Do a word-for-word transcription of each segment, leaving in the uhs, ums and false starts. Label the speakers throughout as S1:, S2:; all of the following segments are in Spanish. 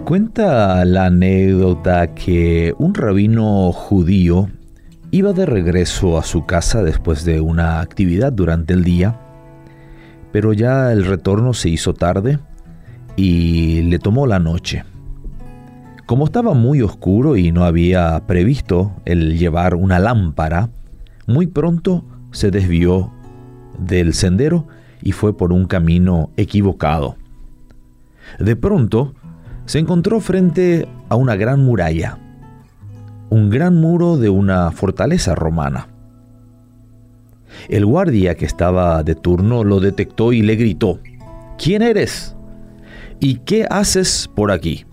S1: Cuenta la anécdota que un rabino judío iba de regreso a su casa después de una actividad durante el día, pero ya el retorno se hizo tarde y le tomó la noche. Como estaba muy oscuro y no había previsto el llevar una lámpara, muy pronto se desvió del sendero y fue por un camino equivocado. De pronto, se encontró frente a una gran muralla, un gran muro de una fortaleza romana. El guardia que estaba de turno lo detectó y le gritó: ¿Quién eres? ¿Y qué haces por aquí?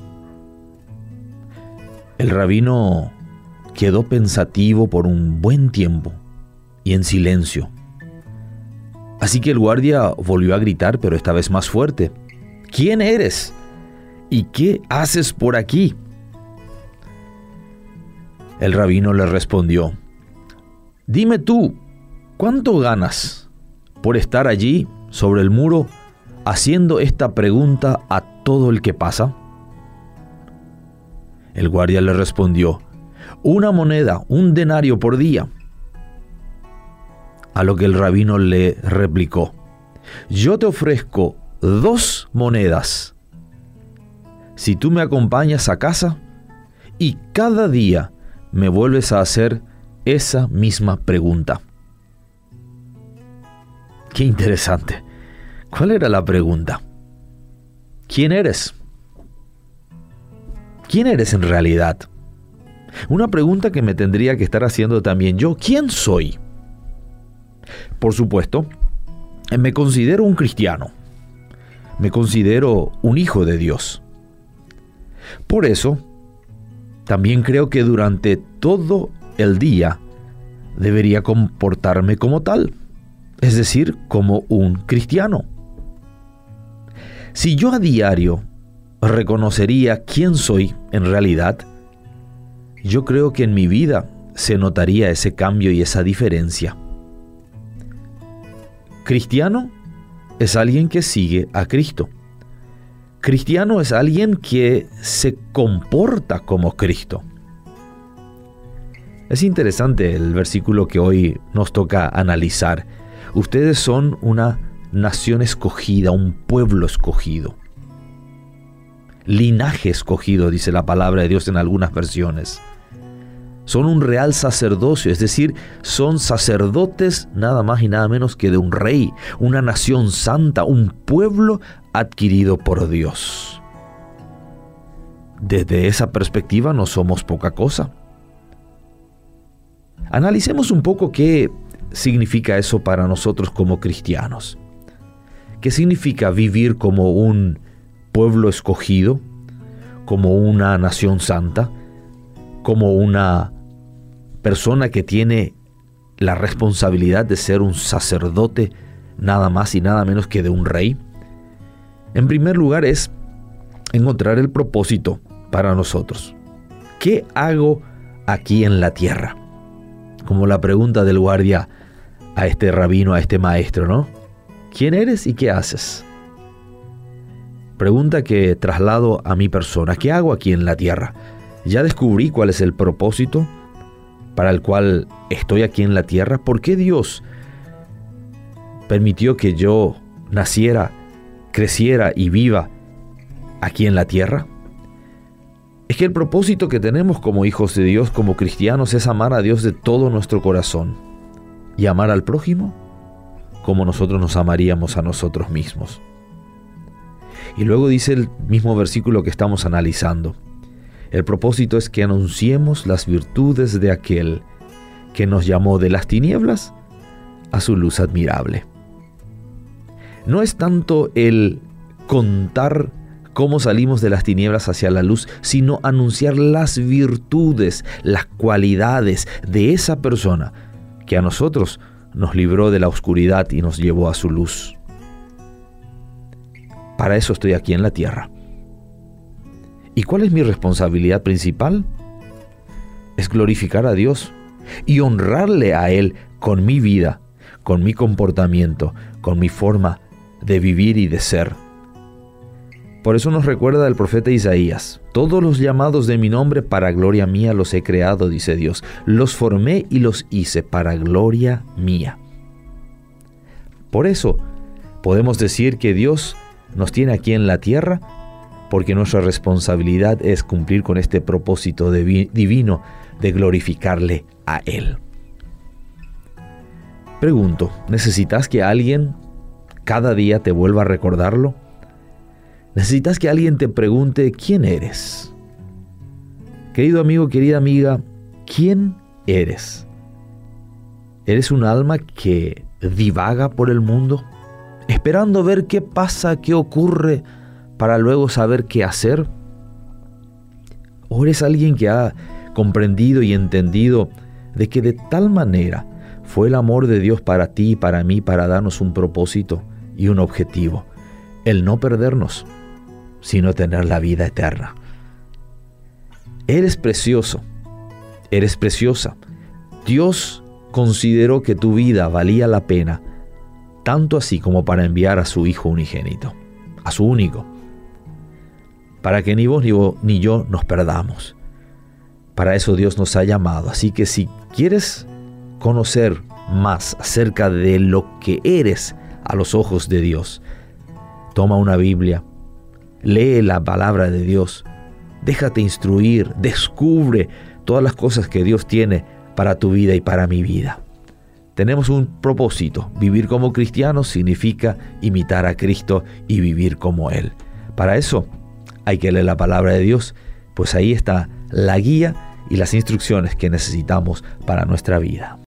S1: El rabino quedó pensativo por un buen tiempo y en silencio. Así que el guardia volvió a gritar, pero esta vez más fuerte: ¿Quién eres? ¿Y qué haces por aquí? El rabino le respondió: Dime tú, ¿cuánto ganas por estar allí sobre el muro haciendo esta pregunta a todo el que pasa? El guardia le respondió: Una moneda, un denario por día. A lo que el rabino le replicó: Yo te ofrezco dos monedas si tú me acompañas a casa y cada día me vuelves a hacer esa misma pregunta. Qué interesante. ¿Cuál era la pregunta? ¿Quién eres? ¿Quién eres en realidad? Una pregunta que me tendría que estar haciendo también yo. ¿Quién soy? Por supuesto, me considero un cristiano. Me considero un hijo de Dios. Por eso, también creo que durante todo el día debería comportarme como tal, es decir, como un cristiano. Si yo a diario reconocería quién soy en realidad, yo creo que en mi vida se notaría ese cambio y esa diferencia. Cristiano es alguien que sigue a Cristo. Cristiano es alguien que se comporta como Cristo. Es interesante el versículo que hoy nos toca analizar. Ustedes son una nación escogida, un pueblo escogido. Linaje escogido, dice la palabra de Dios en algunas versiones. Son un real sacerdocio, es decir, son sacerdotes nada más y nada menos que de un rey, una nación santa, un pueblo adquirido por Dios. Desde esa perspectiva no somos poca cosa. Analicemos un poco qué significa eso para nosotros como cristianos. ¿Qué significa vivir como un pueblo escogido, como una nación santa, como una persona que tiene la responsabilidad de ser un sacerdote nada más y nada menos que de un rey? En primer lugar es encontrar el propósito para nosotros. ¿Qué hago aquí en la tierra? Como la pregunta del guardia a este rabino, a este maestro, ¿no? ¿Quién eres y qué haces? Pregunta que traslado a mi persona. ¿Qué hago aquí en la tierra? Ya descubrí cuál es el propósito para el cual estoy aquí en la tierra. ¿Por qué Dios permitió que yo naciera, creciera y viva aquí en la tierra? Es que el propósito que tenemos como hijos de Dios, como cristianos, es amar a Dios de todo nuestro corazón y amar al prójimo como nosotros nos amaríamos a nosotros mismos. Y luego dice el mismo versículo que estamos analizando: el propósito es que anunciemos las virtudes de aquel que nos llamó de las tinieblas a su luz admirable. No es tanto el contar cómo salimos de las tinieblas hacia la luz, sino anunciar las virtudes, las cualidades de esa persona que a nosotros nos libró de la oscuridad y nos llevó a su luz. Para eso estoy aquí en la tierra. ¿Y cuál es mi responsabilidad principal? Es glorificar a Dios y honrarle a Él con mi vida, con mi comportamiento, con mi forma de vivir y de ser. Por eso nos recuerda el profeta Isaías: todos los llamados de mi nombre para gloria mía los he creado, dice Dios. Los formé y los hice para gloria mía. Por eso podemos decir que Dios nos tiene aquí en la tierra, porque nuestra responsabilidad es cumplir con este propósito divino de glorificarle a Él. Pregunto, ¿necesitas que alguien cada día te vuelva a recordarlo? ¿Necesitas que alguien te pregunte quién eres? Querido amigo, querida amiga, ¿quién eres? ¿Eres un alma que divaga por el mundo, esperando ver qué pasa, qué ocurre, para luego saber qué hacer? ¿O eres alguien que ha comprendido y entendido de que de tal manera fue el amor de Dios para ti y para mí, para darnos un propósito y un objetivo, el no perdernos, sino tener la vida eterna? Eres precioso, eres preciosa. Dios consideró que tu vida valía la pena, tanto así como para enviar a su Hijo unigénito, a su único, para que ni vos ni, vos, ni yo nos perdamos. Para eso Dios nos ha llamado. Así que si quieres conocer más acerca de lo que eres a los ojos de Dios, toma una Biblia, lee la palabra de Dios, déjate instruir, descubre todas las cosas que Dios tiene para tu vida y para mi vida. Tenemos un propósito. Vivir como cristianos significa imitar a Cristo y vivir como Él. Para eso hay que leer la palabra de Dios, pues ahí está la guía y las instrucciones que necesitamos para nuestra vida.